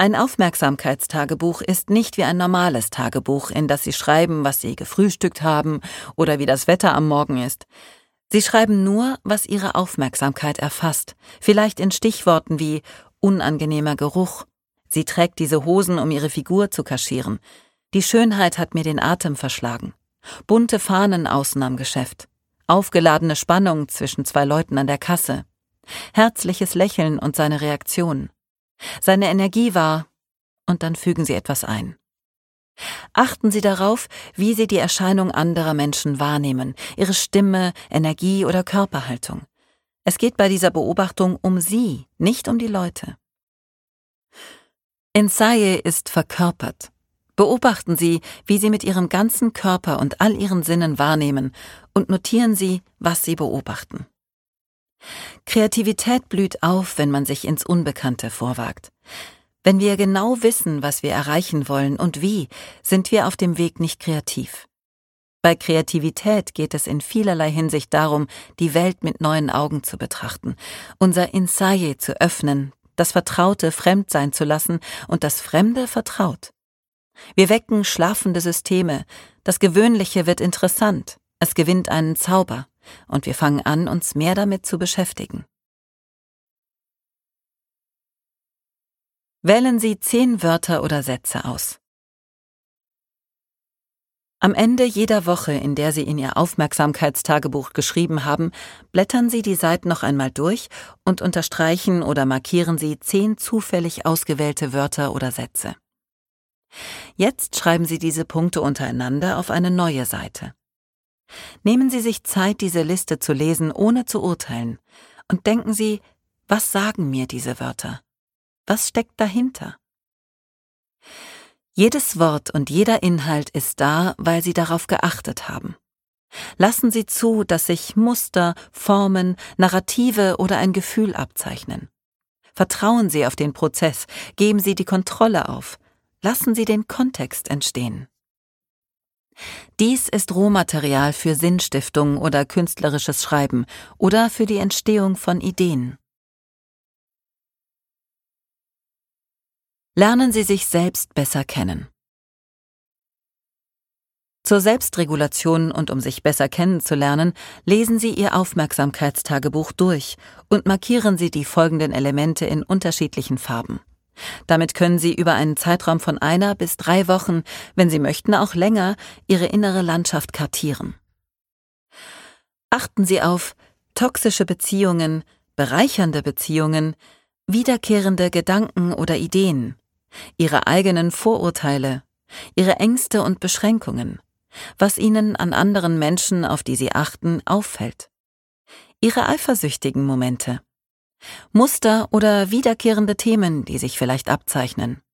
Ein Aufmerksamkeitstagebuch ist nicht wie ein normales Tagebuch, in das Sie schreiben, was Sie gefrühstückt haben oder wie das Wetter am Morgen ist. Sie schreiben nur, was Ihre Aufmerksamkeit erfasst, vielleicht in Stichworten wie unangenehmer Geruch. Sie trägt diese Hosen, um ihre Figur zu kaschieren. Die Schönheit hat mir den Atem verschlagen. Bunte Fahnen außen am Geschäft. Aufgeladene Spannung zwischen zwei Leuten an der Kasse. Herzliches Lächeln und seine Reaktion. Seine Energie war, und dann fügen Sie etwas ein. Achten Sie darauf, wie Sie die Erscheinung anderer Menschen wahrnehmen, ihre Stimme, Energie oder Körperhaltung. Es geht bei dieser Beobachtung um Sie, nicht um die Leute. Ensaye ist verkörpert. Beobachten Sie, wie Sie mit Ihrem ganzen Körper und all Ihren Sinnen wahrnehmen und notieren Sie, was Sie beobachten. Kreativität blüht auf, wenn man sich ins Unbekannte vorwagt. Wenn wir genau wissen, was wir erreichen wollen und wie, sind wir auf dem Weg nicht kreativ. Bei Kreativität geht es in vielerlei Hinsicht darum, die Welt mit neuen Augen zu betrachten, unser Ensaye zu öffnen, das Vertraute fremd sein zu lassen und das Fremde vertraut. Wir wecken schlafende Systeme, das Gewöhnliche wird interessant, es gewinnt einen Zauber. Und wir fangen an, uns mehr damit zu beschäftigen. Wählen Sie 10 Wörter oder Sätze aus. Am Ende jeder Woche, in der Sie in Ihr Aufmerksamkeitstagebuch geschrieben haben, blättern Sie die Seiten noch einmal durch und unterstreichen oder markieren Sie 10 zufällig ausgewählte Wörter oder Sätze. Jetzt schreiben Sie diese Punkte untereinander auf eine neue Seite. Nehmen Sie sich Zeit, diese Liste zu lesen, ohne zu urteilen, und denken Sie, was sagen mir diese Wörter? Was steckt dahinter? Jedes Wort und jeder Inhalt ist da, weil Sie darauf geachtet haben. Lassen Sie zu, dass sich Muster, Formen, Narrative oder ein Gefühl abzeichnen. Vertrauen Sie auf den Prozess, geben Sie die Kontrolle auf, lassen Sie den Kontext entstehen. Dies ist Rohmaterial für Sinnstiftung oder künstlerisches Schreiben oder für die Entstehung von Ideen. Lernen Sie sich selbst besser kennen. Zur Selbstregulation und um sich besser kennenzulernen, lesen Sie Ihr Aufmerksamkeitstagebuch durch und markieren Sie die folgenden Elemente in unterschiedlichen Farben. Damit können Sie über einen Zeitraum von 1 bis 3 Wochen, wenn Sie möchten auch länger, Ihre innere Landschaft kartieren. Achten Sie auf toxische Beziehungen, bereichernde Beziehungen, wiederkehrende Gedanken oder Ideen, Ihre eigenen Vorurteile, Ihre Ängste und Beschränkungen, was Ihnen an anderen Menschen, auf die Sie achten, auffällt, Ihre eifersüchtigen Momente, Muster oder wiederkehrende Themen, die sich vielleicht abzeichnen.